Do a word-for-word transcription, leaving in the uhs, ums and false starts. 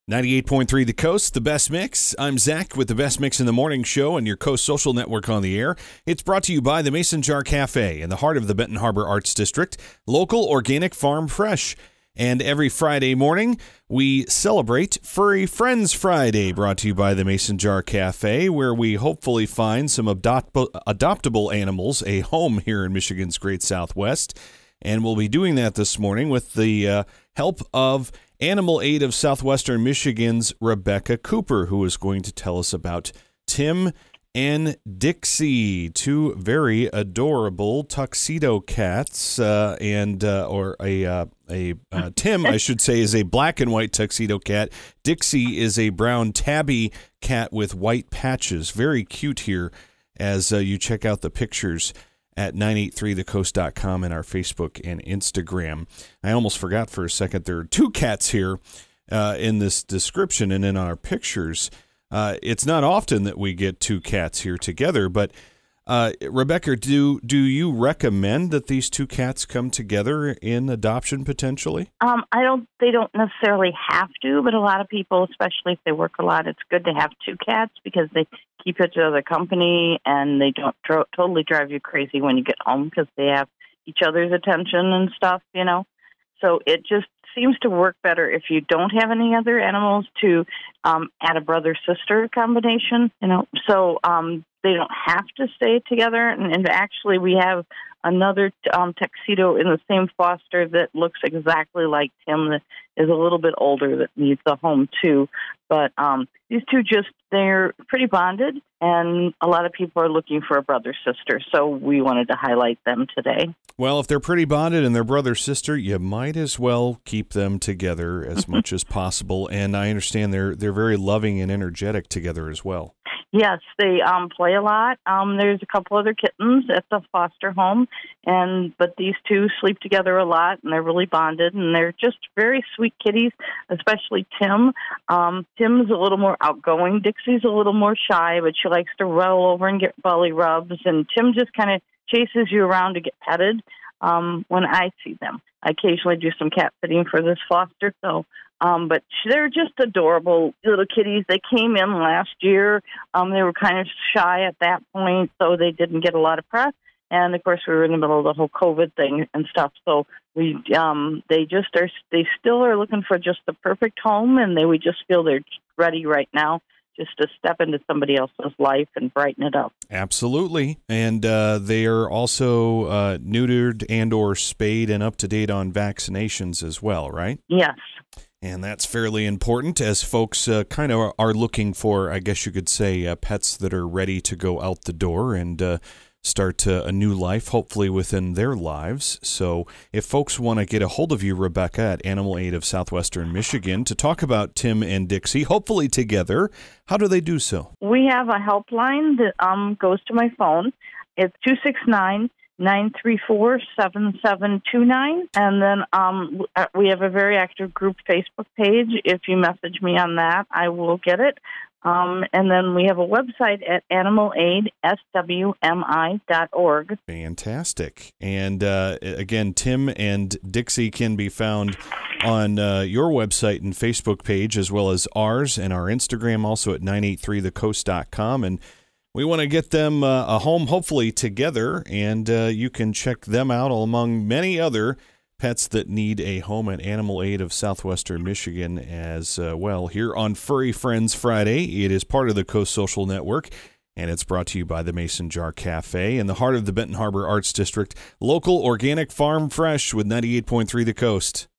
ninety-eight point three The Coast, the best mix. I'm Zach with the best mix in the morning show and your Coast Social Network on the air. It's brought to you by the Mason Jar Cafe in the heart of the Benton Harbor Arts District, local, organic, farm fresh. And every Friday morning, we celebrate Furry Friends Friday, brought to you by the Mason Jar Cafe, where we hopefully find some adopt- adoptable animals a home here in Michigan's Great Southwest. And we'll be doing that this morning with the uh, help of Animal Aid of Southwestern Michigan's Rebecca Cooper, who is going to tell us about Tim and Dixie, two very adorable tuxedo cats, uh, and uh, or a uh, a uh, Tim, I should say, is a black and white tuxedo cat. Dixie is a brown tabby cat with white patches. Very cute here as uh, you check out the pictures at nine eight three the coast dot com and our Facebook and Instagram. I almost forgot for a second, there are two cats here uh, in this description and in our pictures. Uh, it's not often that we get two cats here together, but uh, Rebecca, do do you recommend that these two cats come together in adoption potentially? Um, I don't. They don't necessarily have to, but a lot of people, especially if they work a lot, it's good to have two cats because they keep each other company and they don't tro- totally drive you crazy when you get home because they have each other's attention and stuff, you know. So it just seems to work better if you don't have any other animals to um, add a brother-sister combination, you know. So um, they don't have to stay together. And, and actually, we have another um, tuxedo in the same foster that looks exactly like Tim that is a little bit older that needs a home, too. But um, these two just, they're pretty bonded, and a lot of people are looking for a brother-sister, so we wanted to highlight them today. Well, if they're pretty bonded and they're brother-sister, you might as well keep them together as much as possible, and I understand they're they're very loving and energetic together as well. Yes, they um, play a lot. Um, there's a couple other kittens at the foster home, and but these two sleep together a lot, and they're really bonded, and they're just very sweet kitties, especially Tim. Um, Tim's a little more outgoing. Dixie's a little more shy, but she likes to roll over and get belly rubs, and Tim just kind of chases you around to get petted um, when I see them. I occasionally do some cat sitting for this foster, so Um, but they're just adorable little kitties. They came in last year. Um, they were kind of shy at that point, so they didn't get a lot of press. And, of course, we were in the middle of the whole COVID thing and stuff. So we, um, they just are, they still are looking for just the perfect home, and they, we just feel they're ready right now just to step into somebody else's life and brighten it up. Absolutely. And uh, they are also uh, neutered and or spayed and up to date on vaccinations as well, right? Yes. And that's fairly important as folks uh, kind of are looking for, I guess you could say, uh, pets that are ready to go out the door and uh, start uh, a new life, hopefully within their lives. So if folks want to get a hold of you, Rebecca, at Animal Aid of Southwestern Michigan to talk about Tim and Dixie, hopefully together, how do they do so? We have a helpline that um, goes to my phone. It's two six nine, nine three four, seven seven two nine. And then um, we have a very active group Facebook page. If you message me on that, I will get it. Um, and then we have a website at animal aid s w m i dot org. Fantastic. And uh, again, Tim and Dixie can be found on uh, your website and Facebook page as well as ours and our Instagram, also at nine eight three the coast dot com. And we want to get them uh, a home, hopefully, together, and uh, you can check them out among many other pets that need a home at Animal Aid of Southwestern Michigan as uh, well. Here on Furry Friends Friday, it is part of the Coast Social Network, and it's brought to you by the Mason Jar Cafe in the heart of the Benton Harbor Arts District. Local, organic, farm fresh with ninety-eight point three The Coast.